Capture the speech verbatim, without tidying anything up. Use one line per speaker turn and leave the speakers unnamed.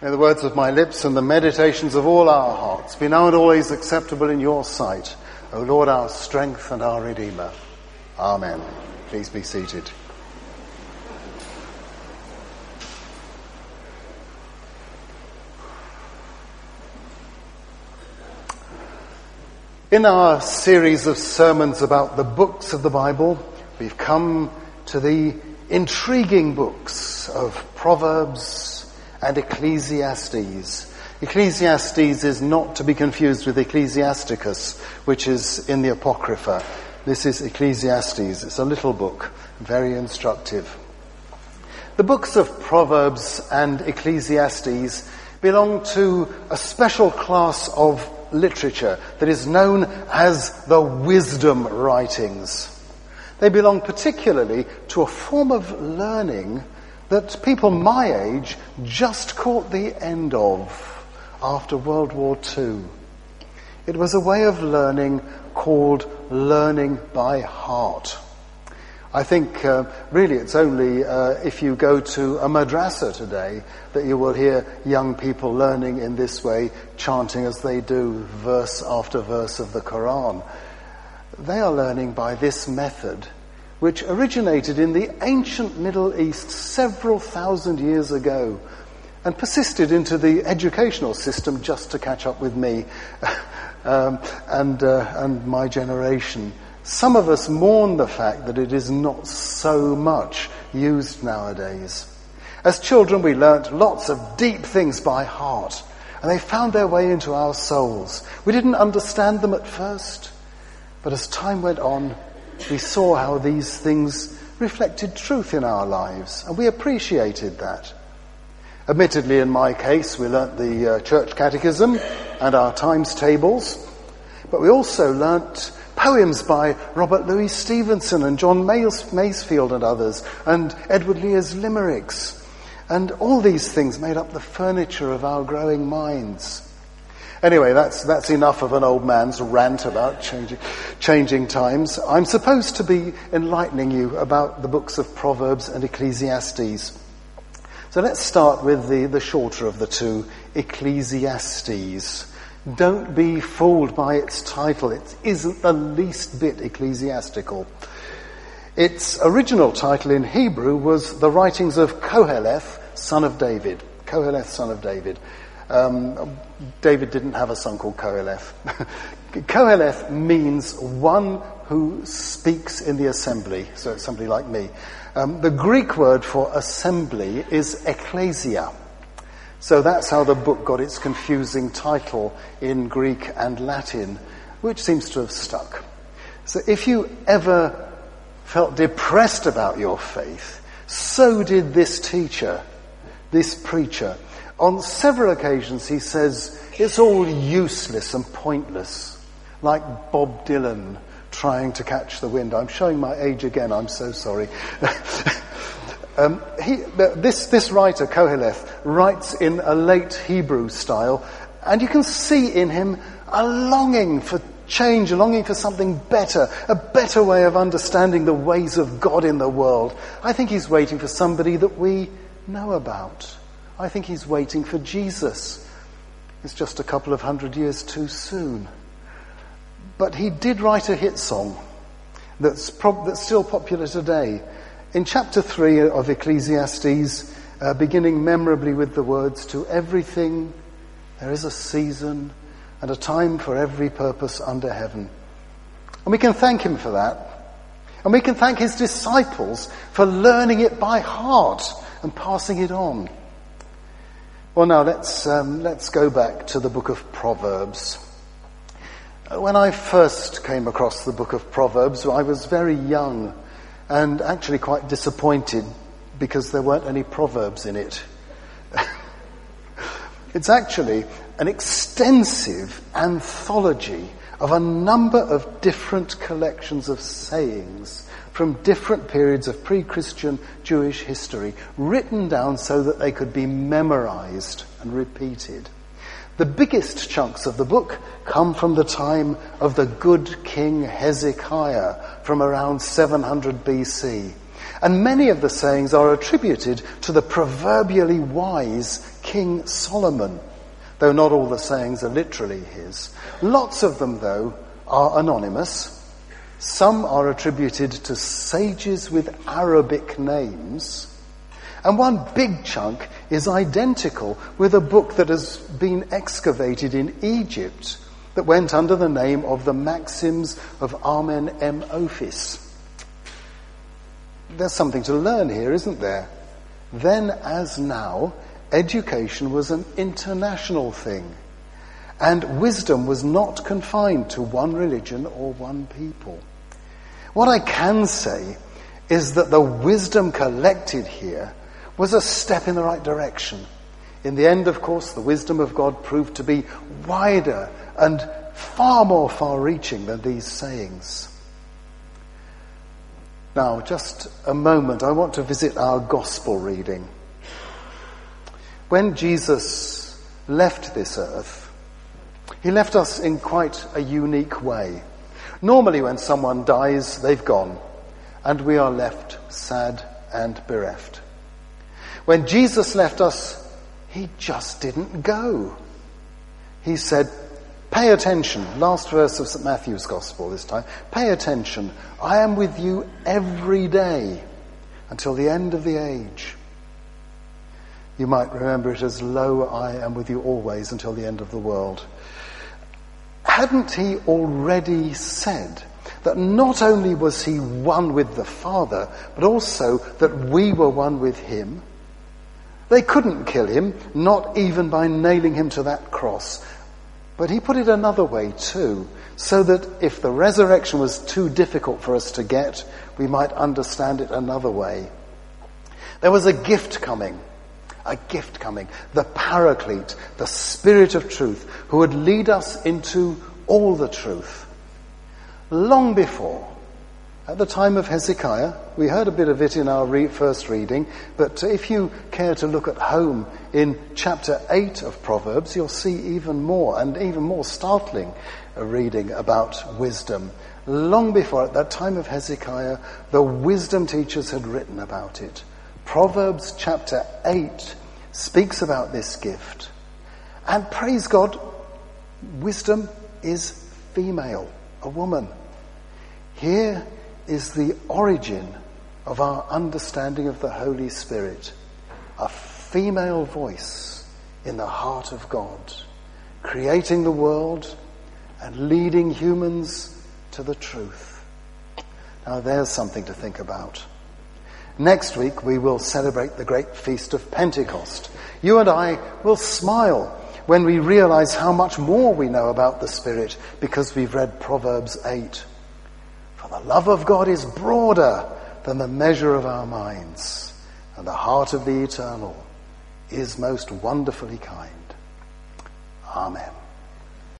May the words of my lips and the meditations of all our hearts be now and always acceptable in your sight, O Lord, our strength and our Redeemer. Amen. Please be seated. In our series of sermons about the books of the Bible, we've come to the intriguing books of Proverbs and Ecclesiastes. Ecclesiastes is not to be confused with Ecclesiasticus, which is in the Apocrypha. This is Ecclesiastes. It's a little book, very instructive. The books of Proverbs and Ecclesiastes belong to a special class of literature that is known as the wisdom writings. They belong particularly to a form of learning that people my age just caught the end of after World War Two. It was a way of learning called learning by heart. I think uh, really it's only uh, if you go to a madrasa today that you will hear young people learning in this way, chanting as they do verse after verse of the Quran. They are learning by this method, which originated in the ancient Middle East several thousand years ago and persisted into the educational system just to catch up with me um, and, uh, and my generation. Some of us mourn the fact that it is not so much used nowadays. As children, we learnt lots of deep things by heart, and they found their way into our souls. We didn't understand them at first, but as time went on, we saw how these things reflected truth in our lives, and we appreciated that. Admittedly, in my case, we learnt the uh, church catechism and our times tables, but we also learnt poems by Robert Louis Stevenson and John Masefield and others, and Edward Lear's limericks. And all these things made up the furniture of our growing minds. Anyway, that's that's enough of an old man's rant about changing, changing times. I'm supposed to be enlightening you about the books of Proverbs and Ecclesiastes. So let's start with the, the shorter of the two, Ecclesiastes. Don't be fooled by its title. It isn't the least bit ecclesiastical. Its original title in Hebrew was The Writings of Koheleth, son of David. Koheleth, son of David. Um, David didn't have a son called Koheleth. Koheleth means one who speaks in the assembly, so it's somebody like me. Um, the Greek word for assembly is ecclesia. So that's how the book got its confusing title in Greek and Latin, which seems to have stuck. So if you ever felt depressed about your faith, so did this teacher, this preacher. On several occasions he says it's all useless and pointless, like Bob Dylan trying to catch the wind. I'm showing my age again, I'm so sorry. um, he, this, this writer, Koheleth, writes in a late Hebrew style, and you can see in him a longing for change, a longing for something better, a better way of understanding the ways of God in the world. I think he's waiting for somebody that we know about. I think he's waiting for Jesus. It's just a couple of hundred years too soon. But he did write a hit song that's, pro- that's still popular today. In chapter three of Ecclesiastes, uh, beginning memorably with the words, "To everything there is a season and a time for every purpose under heaven." And we can thank him for that. And we can thank his disciples for learning it by heart and passing it on. Well, now let's um, let's go back to the book of Proverbs. When I first came across the book of Proverbs, I was very young and actually quite disappointed because there weren't any proverbs in it. It's actually an extensive anthology of a number of different collections of sayings from different periods of pre-Christian Jewish history, written down so that they could be memorized and repeated. The biggest chunks of the book come from the time of the good King Hezekiah from around seven hundred B C. And many of the sayings are attributed to the proverbially wise King King Solomon, though not all the sayings are literally his. Lots of them, though, are anonymous. Some are attributed to sages with Arabic names. And one big chunk is identical with a book that has been excavated in Egypt that went under the name of the Maxims of Amen M. Ophis. There's something to learn here, isn't there? Then as now, education was an international thing, and wisdom was not confined to one religion or one people. What I can say is that the wisdom collected here was a step in the right direction. In the end, of course, the wisdom of God proved to be wider and far more far-reaching than these sayings. Now, just a moment, I want to visit our gospel reading. When Jesus left this earth, he left us in quite a unique way. Normally when someone dies, they've gone, and we are left sad and bereft. When Jesus left us, he just didn't go. He said, pay attention. Last verse of Saint Matthew's Gospel this time. Pay attention. I am with you every day until the end of the age. You might remember it as, lo, I am with you always until the end of the world. Hadn't he already said that not only was he one with the Father, but also that we were one with him? They couldn't kill him, not even by nailing him to that cross. But he put it another way too, so that if the resurrection was too difficult for us to get, we might understand it another way. There was a gift coming, a gift coming, the Paraclete, the Spirit of truth, who would lead us into all the truth. Long before, at the time of Hezekiah, we heard a bit of it in our re- first reading, but if you care to look at home in chapter eight of Proverbs, you'll see even more, and even more startling a reading about wisdom. Long before, at that time of Hezekiah, the wisdom teachers had written about it. Proverbs chapter eight speaks about this gift. And praise God, wisdom is female, a woman. Here is the origin of our understanding of the Holy Spirit. A female voice in the heart of God, creating the world and leading humans to the truth. Now there's something to think about. Next week we will celebrate the great feast of Pentecost. You and I will smile when we realize how much more we know about the Spirit because we've read Proverbs eight. For the love of God is broader than the measure of our minds, and the heart of the eternal is most wonderfully kind. Amen.